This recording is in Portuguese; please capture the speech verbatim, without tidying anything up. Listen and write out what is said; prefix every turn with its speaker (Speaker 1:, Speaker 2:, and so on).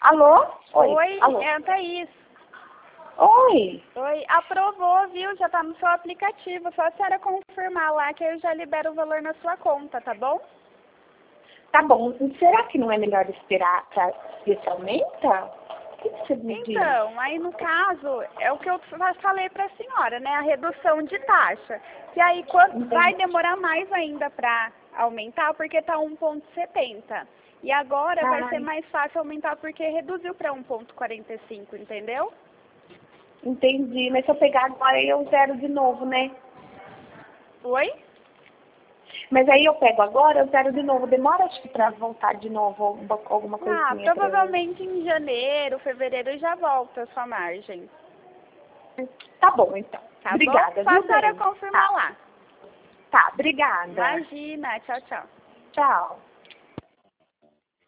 Speaker 1: Alô? Oi,
Speaker 2: Oi,
Speaker 1: alô.
Speaker 2: é a Thaís.
Speaker 1: Oi.
Speaker 2: Oi, aprovou, viu? Já tá no seu aplicativo. Só a senhora confirmar lá que eu já libero o valor na sua conta, tá bom?
Speaker 1: Tá bom. Será que não é melhor esperar pra ver se aumenta? O que você me diz?
Speaker 2: Então, aí no caso, é o que eu fa- falei pra senhora, né? A redução de taxa. E aí quando vai
Speaker 1: Entendi.
Speaker 2: demorar mais ainda pra aumentar, porque tá um ponto setenta. E agora vai ser
Speaker 1: Ai,
Speaker 2: mais fácil aumentar porque reduziu pra um ponto quarenta e cinco, entendeu?
Speaker 1: entendi. Mas se eu pegar agora, aí eu zero de novo, né?
Speaker 2: Oi?
Speaker 1: Mas aí eu pego agora, eu zero de novo. Demora, acho que, pra voltar de novo alguma alguma
Speaker 2: Ah,
Speaker 1: coisinha pra eu...
Speaker 2: provavelmente em janeiro, fevereiro já volta a sua margem.
Speaker 1: Tá bom, então.
Speaker 2: Tá bom?
Speaker 1: Obrigada,
Speaker 2: Só a
Speaker 1: viu,
Speaker 2: senhora
Speaker 1: bem?
Speaker 2: confirmar
Speaker 1: Tá,
Speaker 2: lá.
Speaker 1: tá. Obrigada.
Speaker 2: Imagina. Tchau, tchau.
Speaker 1: Tchau.